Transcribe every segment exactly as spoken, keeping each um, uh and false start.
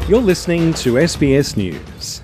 You're listening to S B S News.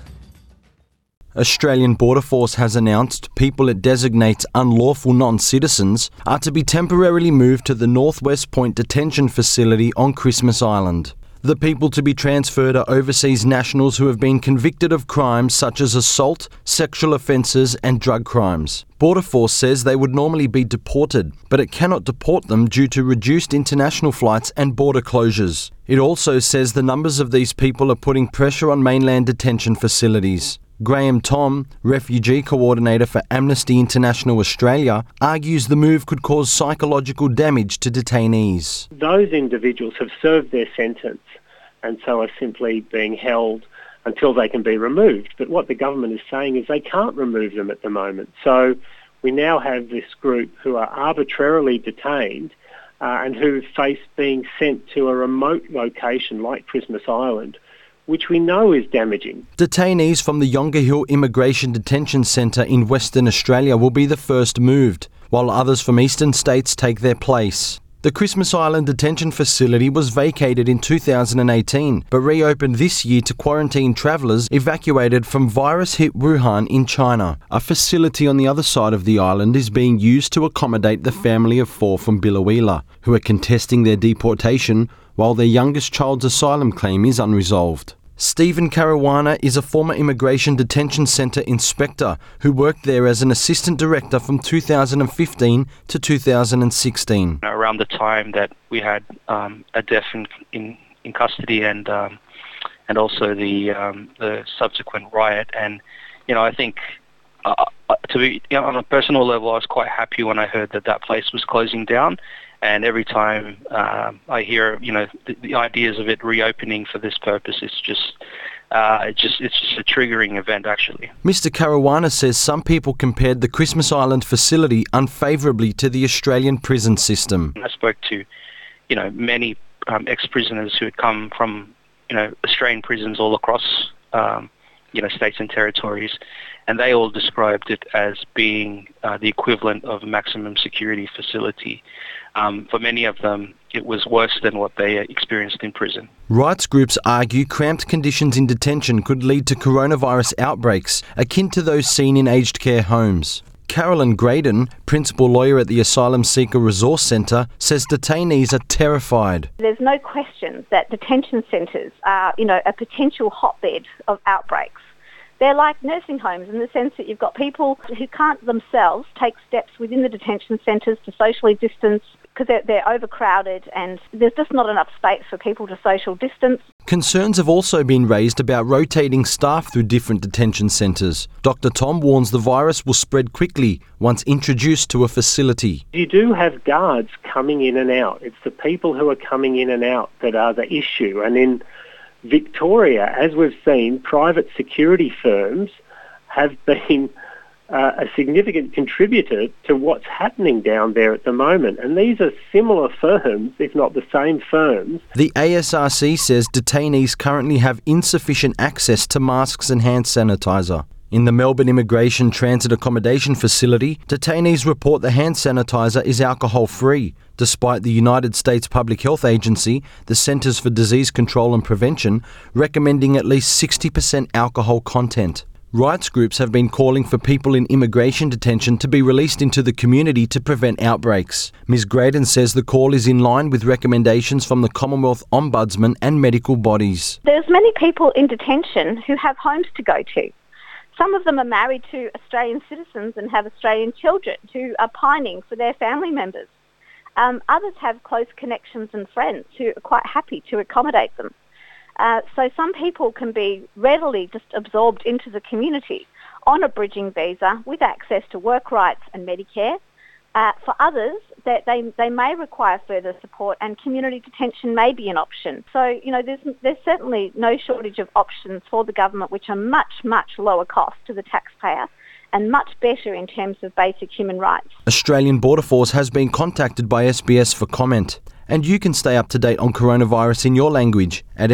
Australian Border Force has announced people it designates unlawful non-citizens are to be temporarily moved to the Northwest Point Detention Facility on Christmas Island. The people to be transferred are overseas nationals who have been convicted of crimes such as assault, sexual offences and drug crimes. Border Force says they would normally be deported, but it cannot deport them due to reduced international flights and border closures. It also says the numbers of these people are putting pressure on mainland detention facilities. Graham Tom, Refugee Coordinator for Amnesty International Australia, argues the move could cause psychological damage to detainees. Those individuals have served their sentence and so are simply being held until they can be removed. But what the government is saying is they can't remove them at the moment. So we now have this group who are arbitrarily detained uh, and who face being sent to a remote location like Christmas Island, which we know is damaging. Detainees from the Yongah Hill Immigration Detention Centre in Western Australia will be the first moved, while others from eastern states take their place. The Christmas Island Detention Facility was vacated in two thousand eighteen, but reopened this year to quarantine travellers evacuated from virus-hit Wuhan in China. A facility on the other side of the island is being used to accommodate the family of four from Biloela, who are contesting their deportation while their youngest child's asylum claim is unresolved. Stephen Caruana is a former Immigration Detention Centre inspector who worked there as an assistant director from two thousand fifteen to two thousand sixteen. Around the time that we had um, a death in, in, in custody and um, and also the um, the subsequent riot, and you know I think uh, to be you know, on a personal level, I was quite happy when I heard that that place was closing down. And every time um, I hear, you know, the, the ideas of it reopening for this purpose, it's just, uh, it's just, it's just a triggering event, actually. Mister Caruana says some people compared the Christmas Island facility unfavourably to the Australian prison system. I spoke to, you know, many um, ex-prisoners who had come from, you know, Australian prisons all across, um, you know, states and territories, and they all described it as being uh, the equivalent of a maximum security facility. Um, for many of them, it was worse than what they experienced in prison. Rights groups argue cramped conditions in detention could lead to coronavirus outbreaks, akin to those seen in aged care homes. Carolyn Graydon, principal lawyer at the Asylum Seeker Resource Centre, says detainees are terrified. There's no question that detention centres are, you know, a potential hotbed of outbreaks. They're like nursing homes in the sense that you've got people who can't themselves take steps within the detention centres to socially distance because they're, they're overcrowded and there's just not enough space for people to social distance. Concerns have also been raised about rotating staff through different detention centres. Doctor Tom warns the virus will spread quickly once introduced to a facility. You do have guards coming in and out. It's the people who are coming in and out that are the issue. And in Victoria, as we've seen, private security firms have been uh, a significant contributor to what's happening down there at the moment. And these are similar firms, if not the same firms. The A S R C says detainees currently have insufficient access to masks and hand sanitizer. In the Melbourne Immigration Transit Accommodation Facility, detainees report the hand sanitizer is alcohol-free, despite the United States Public Health Agency, the Centres for Disease Control and Prevention, recommending at least sixty percent alcohol content. Rights groups have been calling for people in immigration detention to be released into the community to prevent outbreaks. Miz Graydon says the call is in line with recommendations from the Commonwealth Ombudsman and medical bodies. There's many people in detention who have homes to go to. Some of them are married to Australian citizens and have Australian children who are pining for their family members. Um, others have close connections and friends who are quite happy to accommodate them. Uh, so some people can be readily just absorbed into the community on a bridging visa with access to work rights and Medicare. Uh, for others, that they, they may require further support and community detention may be an option. So, you know, there's, there's certainly no shortage of options for the government which are much, much lower cost to the taxpayer and much better in terms of basic human rights. Australian Border Force has been contacted by S B S for comment. And you can stay up to date on coronavirus in your language at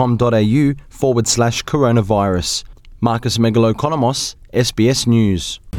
sbs.com.au forward slash coronavirus. Marcus Megalokonomos, S B S News.